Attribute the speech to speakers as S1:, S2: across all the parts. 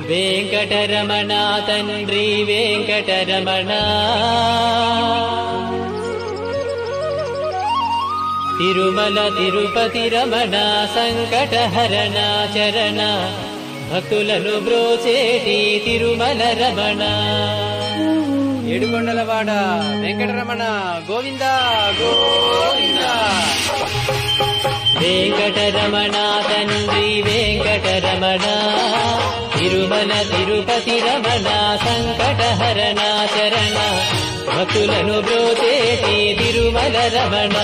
S1: వెంకటరమణ తండ్రి వెంకటరమణ తిరుమల తిరుపతి రమణ సంకటహరణ చరణ భక్తులను బ్రోచేటి తిరుమల రమణ
S2: ఏడుకొండలవాడ వెంకటరమణ గోవింద గోవింద.
S1: వెంకటరమణ తండ్రి వెంకటరమణ తిరుమల తిరుపతి రమణ సంకటహరణ చరణ భక్తులను బ్రోచేటి తిరుమల రమణ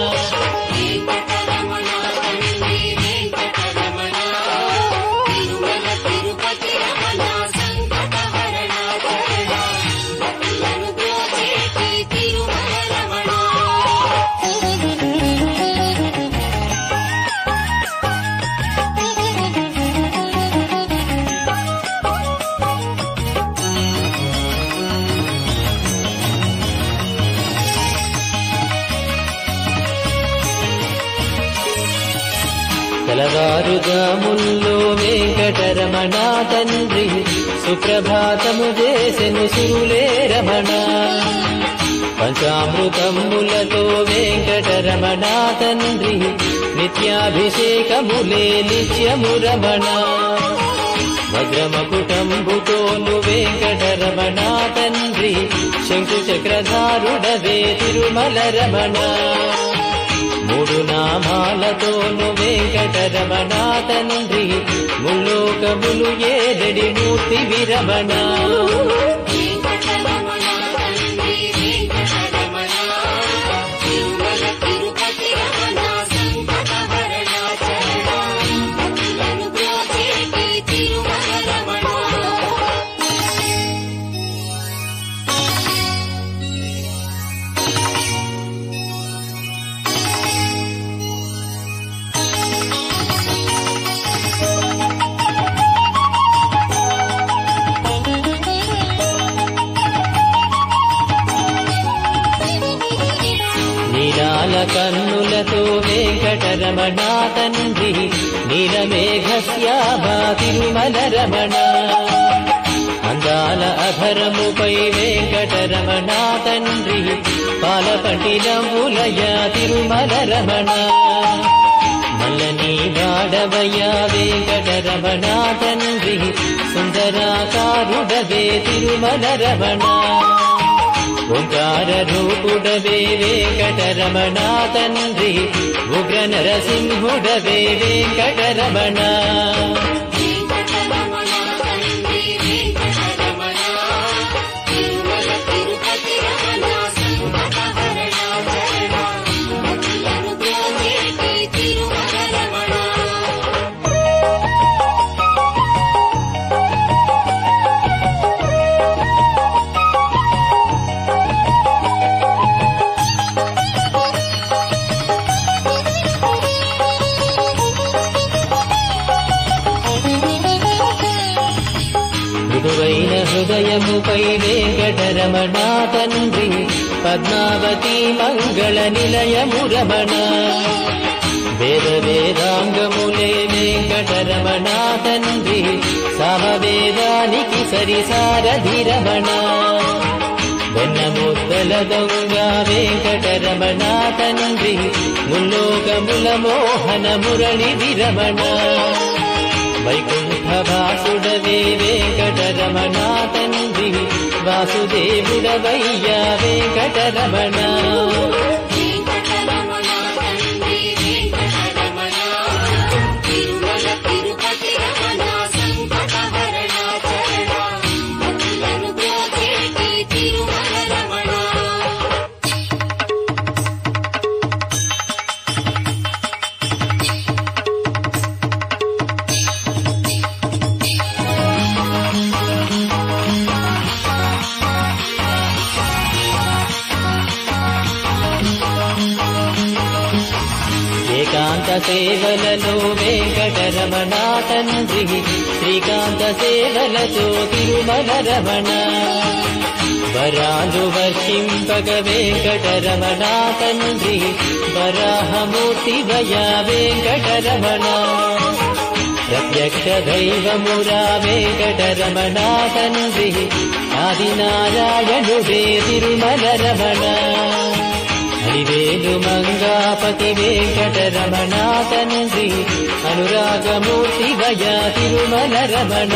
S1: తెల్లవారుజాముల్లో వెంకటరమణ తండ్రి సుప్రభాతము చేసెను సురులే రమణ పంచామృతములతో వెంకటరమణ తండ్రి నిత్యాభిషేకములే నిత్యము రమణ వజ్రమకుటంబుతోను వెంకటరమణ తండ్రి శంకు చక్రధారుడవే తిరుమల రమణ మూడు నామాలతోను వెంకటరమణ తండ్రి ముల్లోకములు ఏదడి మూర్తి విరమణ నీరాల కన్నులతో వెంకటరమణ తండ్రి నీలమేఘశ్యామా తిరుమల రమణ అందాల అధరముపై వెంకటరమణ తండ్రి పాలపట్టినములయ తిరుమల రమణ మల్లని వాడవయ వెంకటరమణ తండ్రి సుందరాకారుడవే తిరుమల రమణ ఓంకార రూపుడవే వెంకటరమణ తండ్రి ఉగ్ర నరసింహుడవే వెంకటరమణ మృదువైన హృదయముపై వెంకటరమణ తండ్రి పద్మావతి మంగళ నిలయము రమణ వేద వేదాంగములే వెంకటరమణ తండ్రి సమవేదానికి సరిసారథి రమణ వెన్నముద్దల దొంగ వెంకటరమణ తండ్రి ముల్లోకముల మోహన మురళి విరమణ వైకుంఠవాసుడవే వెంకటరమణ తండ్రి వాసుదేవుడవయ్యా వెంకటరమణ ఏకాంత సేవలలో వెంకటరమణ తండ్రి శ్రీకాంత సేవలతో తిరుమల రమణ వరాలు వర్షింపగ వెంకటరమణ తండ్రి వరాహమూర్తి వయ వెంకటరమణ రత్న ప్రత్యక్ష దైవమురా వెంకటరమణ తండ్రి ఆదినారాయణుడే తిరుమల రమణ హరివేలు మంగాపతి వెంకటరమణ తండ్రి అనురాగమూర్తి వయ తిరుమల రమణ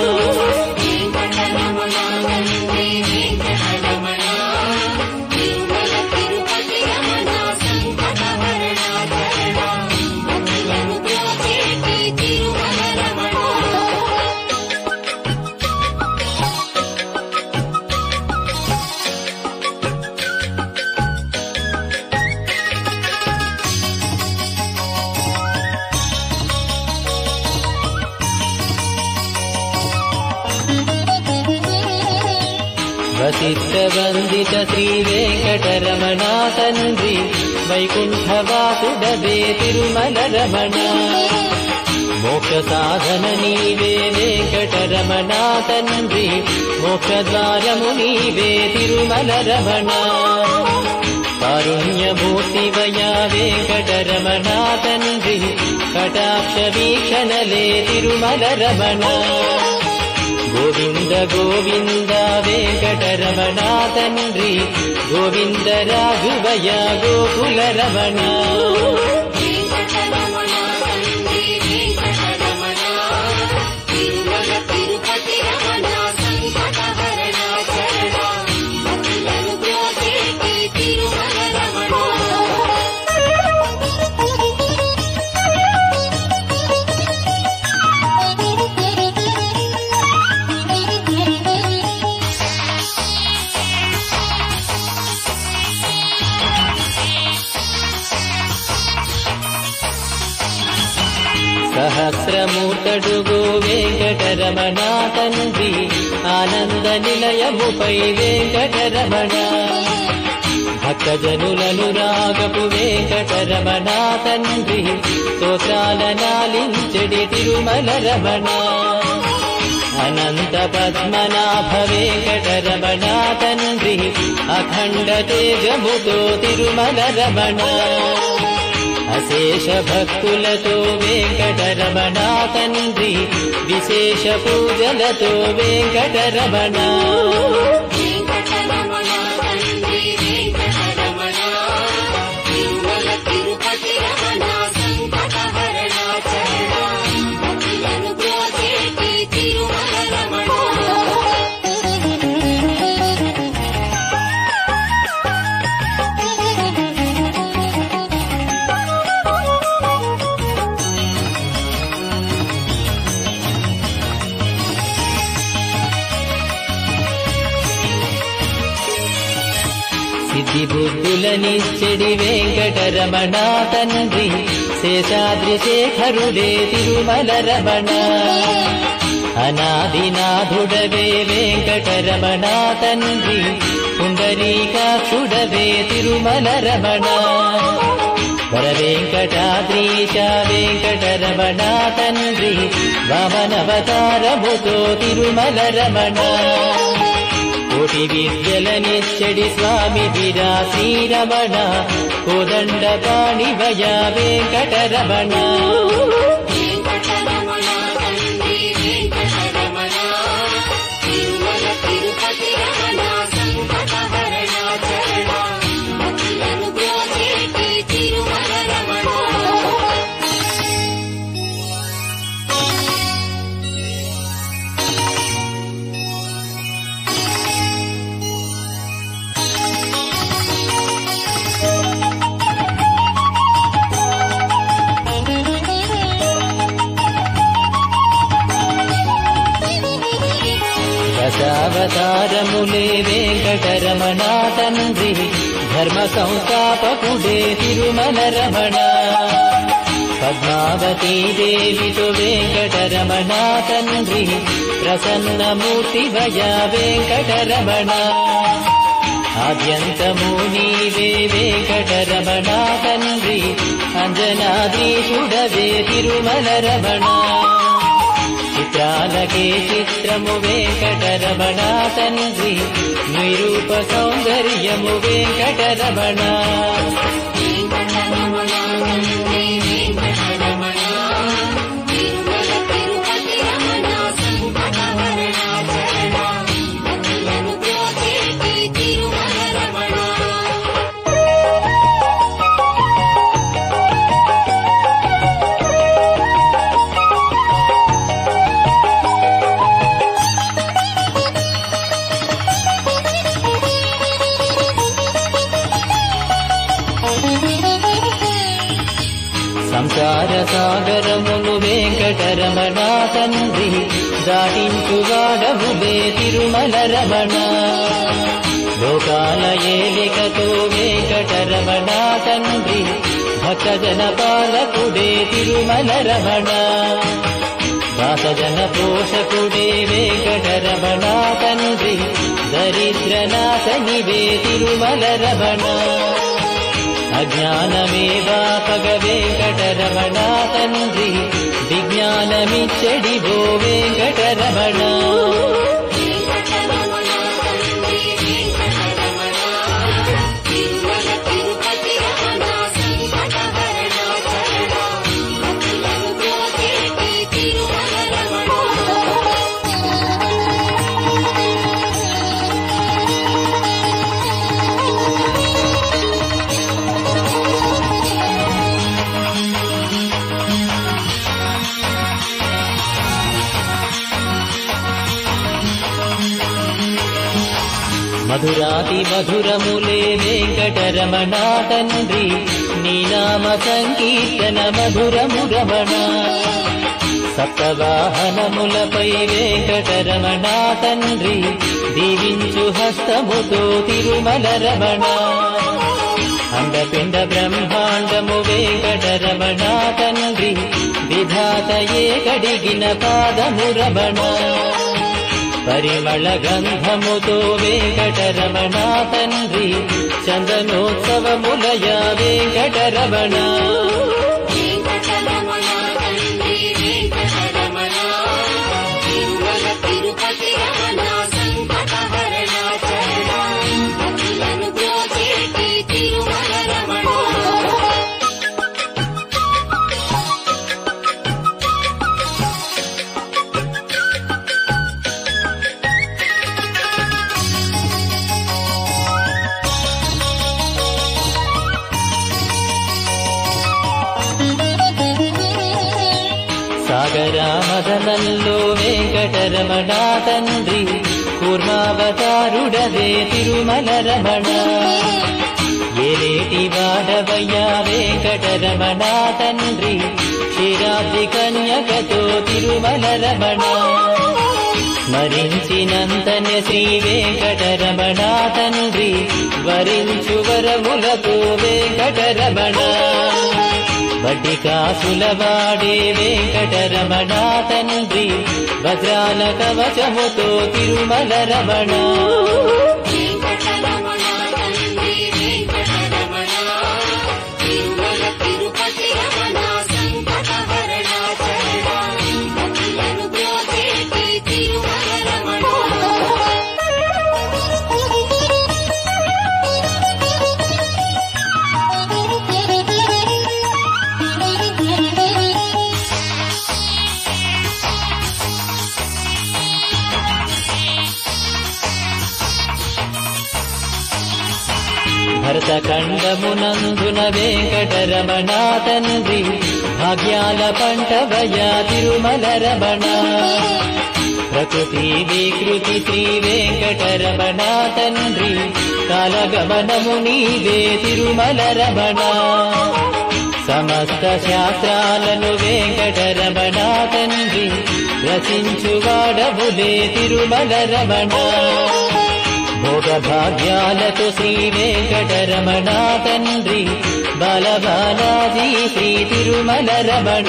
S1: వసిష్ఠ వందిత శ్రీ వెంకటరమణ తండ్రి వైకుంఠవాసుడవే తిరుమల రమణ మోక్ష సాధన నీవే వెంకటరమణ తండ్రి మోక్షద్వారము నీవే తిరుమల రమణ కారుణ్యమూర్తి వయా వెంకటరమణ తండ్రి కటాక్ష వీక్షణలే తిరుమల రమణ గోవింద గోవింద వెంకటరమణ తండ్రి గోవింద రాఘవయ గోకుల రమణ సహస్రమూర్తడుగో వెంకటరమణ తండ్రి ఆనంద నిలయముపై వెంకటరమణ భక్తజనులను రాగపు వెంకటరమణ తండ్రి స్తోత్రాల నాలించడి తిరుమల రమణ అనంత పద్మనాభ వెంకటరమణ తండ్రి అఖండ తేజముతో తిరుమల రమణ అశేష భక్తులతో వెంకటరమణ తండ్రి విశేష పూజలతో వెంకటరమణ సిద్ధి బుద్ధులనిచ్చడి వెంకటరమణ తండ్రి శేషాద్రి శేఖరుడే తిరుమల రమణ అనాదినాథుడవే వెంకటరమణ తండ్రి పుండరీకాక్షుడవే తిరుమల రమణ వర వెంకటాద్రీశ వెంకటరమణ తండ్రి వామనవతారముతో తిరుమల రమణ కోటి విద్యలనిచ్చడి స్వామి విరా శ్రీరమణ కోదండ పాణివయ వెంకటరమణ దశావతారములే వెంకటరమణ తండ్రి ధర్మ సంస్థాపకుడే తిరుమల రమణ పద్మావతీ దేవితో వెంకటరమణ తండ్రి ప్రసన్నమూర్తి వయ వెంకటరమణ ఆద్యంతము నీవే వెంకటరమణ తండ్రి అంజనాద్రీశుడవే తిరుమల రమణ చిత్రాలకే చిత్రము వెంకటరమణ తండ్రి నిరూప సౌందర్యము వెంకటరమణ
S3: వెంకటరమణ
S1: వెంకటరమణ తండ్రి దాటించువాడవులే తిరుమల రమణ లోకాల ఏలికతో వెంకటరమణ తండ్రి భక్తజన పాలకుడే తిరుమల రమణ దాసజన పోషకుడే వెంకటరమణ తండ్రి దరిద్రనాశనివే తిరుమల రమణ అజ్ఞానమేవాపగ వెంకటరమణ తండ్రి విజ్ఞానమిచ్చడివో వెంకటరమణ మధురాతి మధురములే వెంకటరమణ తండ్రి నీ నామ సంకీర్తన మధురము రమణ సప్తవాహనములపై వెంకటరమణ తండ్రి దీవించు హస్తముతో తిరుమల రమణ అండపిండ బ్రహ్మాండము వెంకటరమణ తండ్రి విధాతయే కడిగిన పాదము రమణ పరిమళ గంధముతో వెంకటరమణ తండ్రి చందనోత్సవములయ వెంకటరమణ సాగరామదనంలో వెంకటరమణ తండ్రి కూర్మావతారుడవే తిరుమల రమణ ఏలేటి వాడవయ్యా వెంకటరమణ తండ్రి క్షీరాబ్ది కన్యకతో తిరుమల రమణ స్మరించినంతనే శ్రీ వెంకటరమణ తండ్రి వరించు వరములతో వెంకటరమణ వడ్డి కాసులవాడే వెంకటరమణ తండ్రి వజ్రాల కవచముతో తిరుమల రమణ భరతఖండమునందున వెంకటరమణ తండ్రి భాగ్యాల పంటవయా తిరుమల రమణ ప్రకృతి వికృతి శ్రీ వెంకటరమణ తండ్రి కాలగమనము నీవే తిరుమల రమణ సమస్త శాస్త్రాలను వెంకటరమణ తండ్రి రచించువాడవులే తిరుమల రమణ భోగ భాగ్యాలతో శ్రీ వెంకటరమణ తండ్రి బాలబాలాజీ శ్రీ తిరుమల రమణ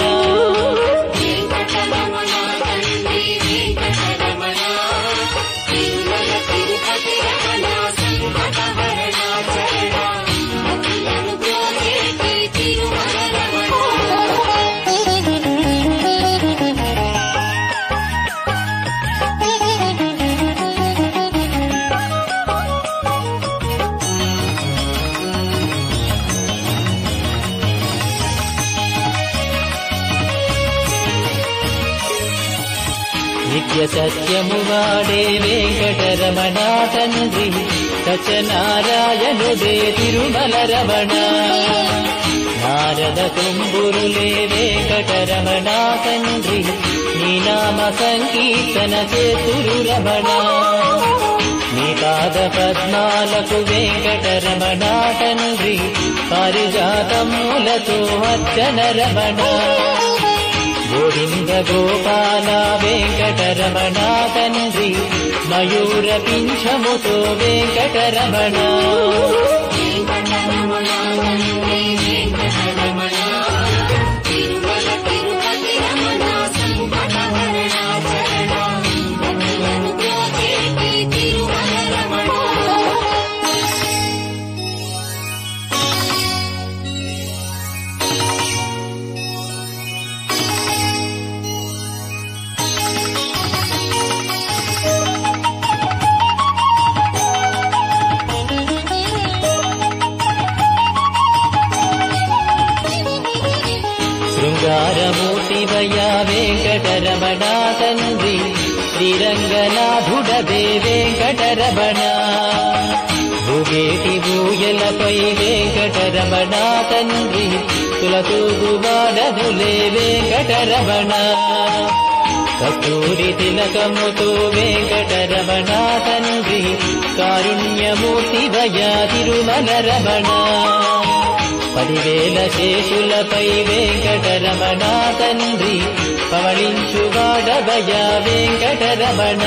S1: నిత్య సత్యము వాడే వెంకటరమణ తండ్రి సత్యనారాయణుడే తిరుమల రమణ నారద తుంబురులే వెంకటరమణ తండ్రి నీ నామ సంకీర్తన చేతురు రమణ నీ పాద పద్మాలకు వెంకటరమణ తండ్రి పారిజాతములతో అర్చన రమణ గోవింద గోపాల వెంకటరమణ తండ్రి మయూర పింఛముతో వెంకటరమణ శృంగారమూర్తివయ్యా వెంకటరమణ తండ్రి శ్రీరంగనాథుడదే వెంకటరమణ భూగేటి భూయలపై వెంకటరమణ తండ్రి తులతూగువాడనులే వెంకటరమణ కస్తూరి తిలకముతో వెంకటరమణ తండ్రి కారుణ్యమూర్తివయ్యా తిరుమల రమణ 10,000 శేషులపై వెంకటరమణ తండ్రి పవళించువాడవయ్యా వెంకటరమణ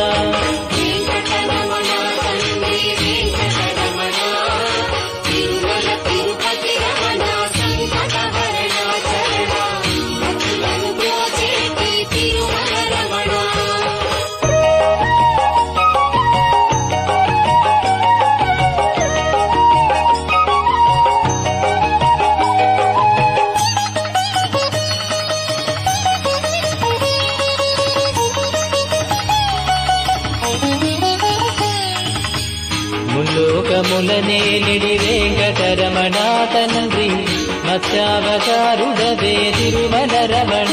S1: ముల్లోకములనేలిడి వెంకటరమణ తండ్రి మత్స్యావతారుడదే తిరుమల రమణ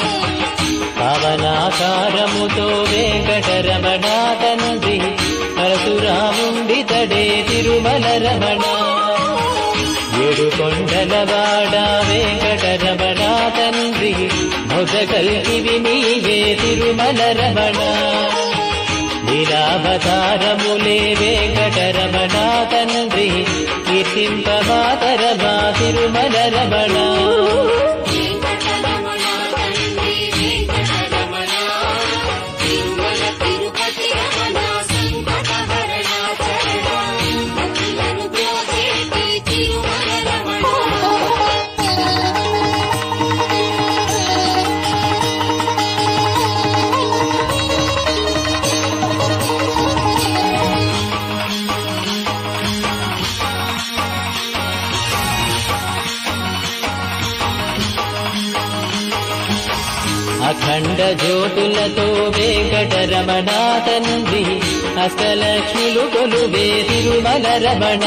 S1: పవనాకారముతో వెంకటరమణ తండ్రి పరశురాముండితడే తిరుమల రమణ 7 కొండలవాడ వెంకటరమణ తండ్రి మొదకల్కివి నీవే తిరుమల రమణ లీలావతారములే వెంకటరమణ తండ్రి కీర్తింపమాతరమా తిరుమల రమణ అఖండ జ్యోతులతో వెంకటరమణ తండ్రి అష్టలక్ష్మిలు కొలువే తిరుమల రమణ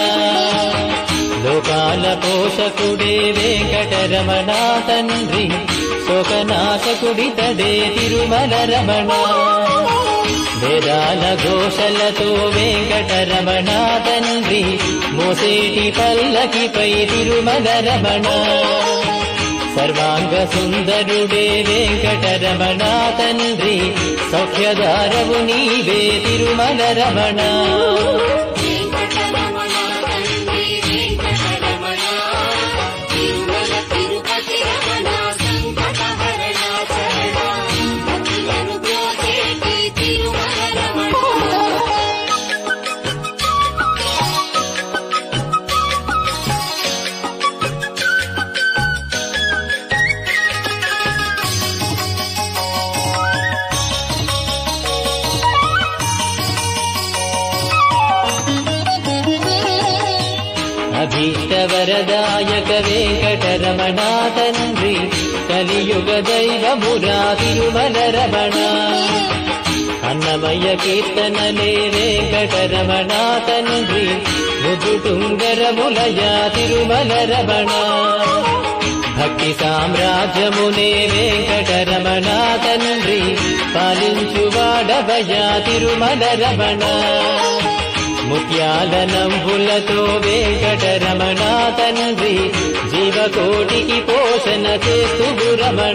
S1: లోకాల పోషకుడే వెంకటరమణ తండ్రి శోకనాశకుడితడే తిరుమల రమణ వేదాల ఘోషలతో వెంకటరమణ తండ్రి మోసేటి పల్లకిపై తిరుమల రమణ సర్వాంగ సుందరుడే వెంకటరమణ తండ్రి సౌఖ్యదారవు నీవే తిరుమల రమణ అభీష్టవరదాయక వెంకటరమణ తండ్రి కలియుగ దైవమురా తిరుమల రమణ అన్నమయ్య కీర్తనలే వెంకటరమణ తండ్రి ముద్దుటుంగరములయా తిరుమల రమణ భక్తి సామ్రాజ్యమునే వెంకటరమణ తండ్రి పాలించువాడవయా తిరుమల రమణ ముత్యాల నంబులతో వెంకటరమణ తండ్రి జీవకోటికి పోషణ చేస్తు రమణ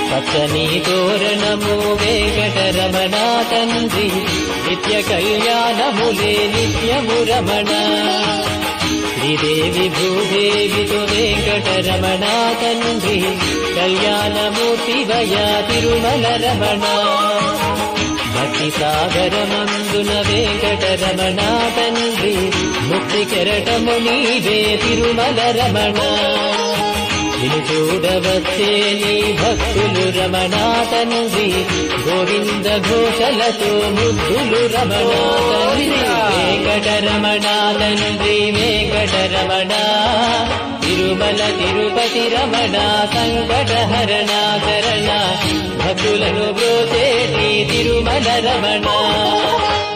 S1: పచ్చని తోరణము వెంకటరమణ తండ్రి నిత్య కళ్యాణములే నిత్యము రమణ శ్రీదేవి భూదేవితో వెంకటరమణ తండ్రి కళ్యాణమూర్తివయ తిరుమల రమణ భక్తి సాగరమందున వెంకటరమణ తండ్రి ముక్తి కెరటము నీవే తిరుమల రమణ నిన్ను చూడవచ్చే నీ భక్తులు రమణ తండ్రి గోవింద ఘోషలతో ముద్దులు రమణ తండ్రి వెంకటరమణ తండ్రి వెంకటరమణ తిరుమల తిరుపతి రమణ సంకటహరణ శరణ భక్తులను బ్రోచేటి తిరుమల రమణ